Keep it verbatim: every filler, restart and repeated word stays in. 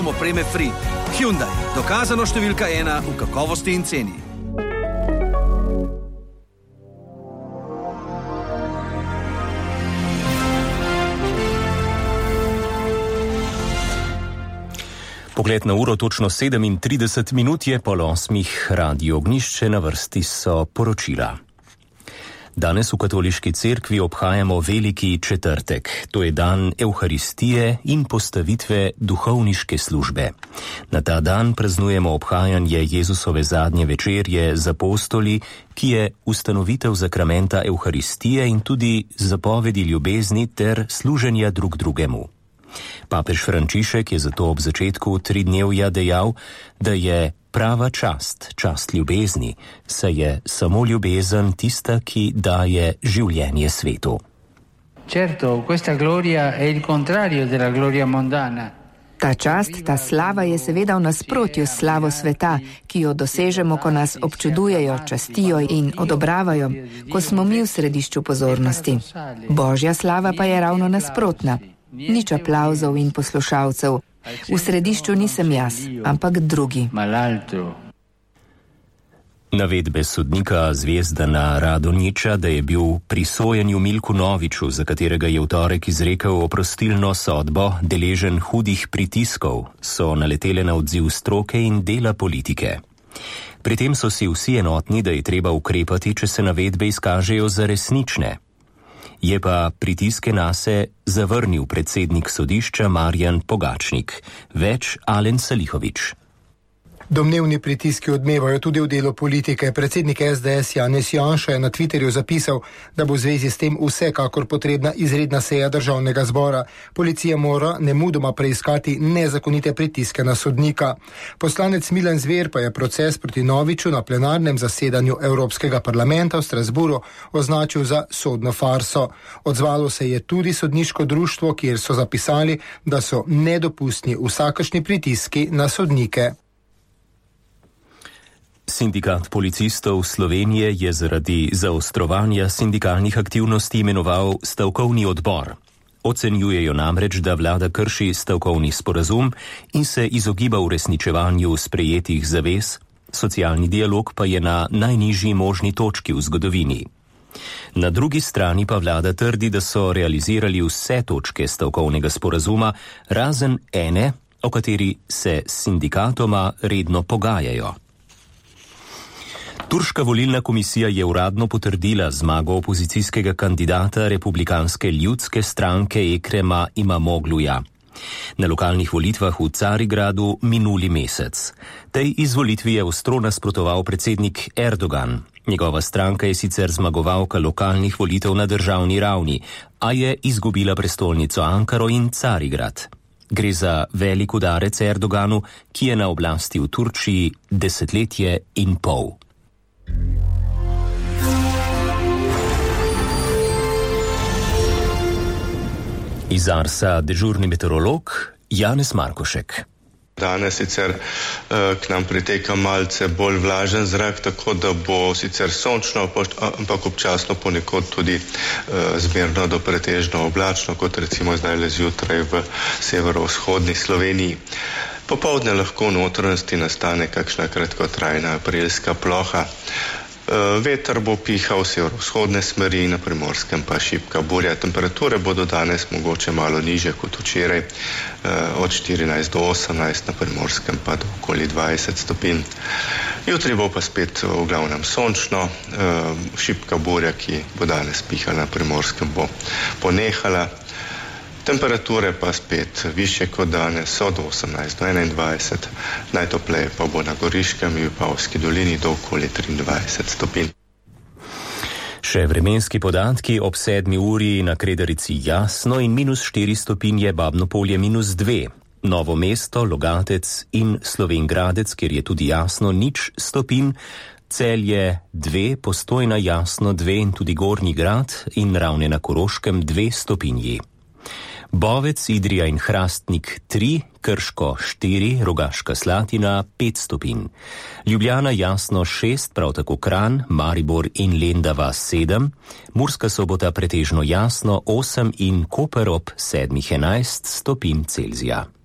Opreme Free. Hyundai, dokazano številka ena v kakovosti in ceni. Pogled na uro, točno sedemintrideset minut je pol osmih. Radio Ognjišče, na vrsti so poročila. Danes v katoliški cerkvi obhajamo veliki četrtek. To je dan Evharistije in postavitve duhovniške službe. Na ta dan praznujemo obhajanje Jezusove zadnje večerje z apostoli, ki je ustanovitev zakramenta Evharistije in tudi zapovedi ljubezni ter služenja drug drugemu. Papež Frančišek je zato ob začetku tridnevja dejal, da je prava čast, čast ljubezni, saj je samo ljubezen tista, ki daje življenje svetu. Certo, questa gloria è il contrario della gloria mondana. Ta čast, ta slava je seveda v nasprotju s slavo sveta, ki jo dosežemo, ko nas občudujejo, častijo in odobravajo, ko smo mi v središču pozornosti. Božja slava pa je ravno nasprotna. Nič aplavzov in poslušalcev. V središču nisem jaz, ampak drugi. Navedbe sodnika Zvezdana Radonjića, da je bil pri sojenju Milku Noviču, za katerega je v torek izrekel oprostilno sodbo, deležen hudih pritiskov, so naletele na odziv stroke in dela politike. Pri tem so si vsi enotni, da je treba ukrepati, če se navedbe izkažejo za resnične. Je pa pritiske nase zavrnil predsednik sodišča Marjan Pogačnik. Več Alen Salihović. Domnevni pritiski odmevajo tudi v delu politike. Predsednik es de es Janez Janša je na Twitterju zapisal, da bo v zvezi s tem vsekakor potrebna izredna seja državnega zbora. Policija mora nemudoma preiskati nezakonite pritiske na sodnika. Poslanec Milan Zver pa je proces proti Noviču na plenarnem zasedanju Evropskega parlamenta v Strasburu označil za sodno farso. Odzvalo se je tudi sodniško društvo, kjer so zapisali, da so nedopustni vsakršni pritiski na sodnike. Sindikat policistov Slovenije je zaradi zaostrovanja sindikalnih aktivnosti imenoval stavkovni odbor. Ocenjujejo namreč, da vlada krši stavkovni sporazum in se izogiba uresničevanju sprejetih zavez, socialni dialog pa je na najnižji možni točki v zgodovini. Na drugi strani pa vlada trdi, da so realizirali vse točke stavkovnega sporazuma, razen ene, o kateri se s sindikatoma redno pogajajo. Turška volilna komisija je uradno potrdila zmago opozicijskega kandidata republikanske ljudske stranke Ekrema Imamogluja na lokalnih volitvah v Carigradu minuli mesec. Tej izvolitvi je ostro nasprotoval predsednik Erdogan. Njegova stranka je sicer zmagovalka lokalnih volitev na državni ravni, a je izgubila prestolnico Ankaro in Carigrad. Gre za velik udarec Erdoganu, ki je na oblasti v Turčiji desetletje in pol. Iz Arsa dežurni meteorolog Janez Markošek. Danes sicer uh, k nam priteka malce bolj vlažen zrak, tako da bo sicer sončno, ampak občasno ponekod tudi uh, zmerno do pretežno oblačno, kot recimo zdaj le zjutraj v severovzhodni Sloveniji. Popoldne lahko v notranjosti nastane kakšna kratkotrajna aprilska ploha. Veter bo pihal severovzhodne smeri, na Primorskem pa šibka burja. Temperature bodo danes mogoče malo nižje kot včeraj, od štirinajst do osemnajst, na Primorskem pa do okoli dvajset stopinj. Jutri bo pa spet v glavnem sončno, šibka burja, ki bo danes pihala na Primorskem, bo ponehala. Temperature pa spet više kot danes, od osemnajst do enaindvajset, najtopleje pa bo na Goriškem in Vipavski dolini do okoli triindvajset stopinj. Še vremenski podatki: ob sedmi uri na Kredarici jasno in minus štiri stopinje, Babno Polje minus dve. Novo mesto, Logatec in Slovenj Gradec, kjer je tudi jasno, nič stopinj. Celje dve, Postojna jasno dve in tudi Gornji Grad in Ravne na Koroškem dve stopinji. Bovec, Idrija in Hrastnik tri, Krško štiri, Rogaška Slatina pet stopinj. Ljubljana jasno šest, prav tako Kranj, Maribor in Lendava sedem, Murska Sobota pretežno jasno osem in Koper ob sedmih enajst stopinj Celzija.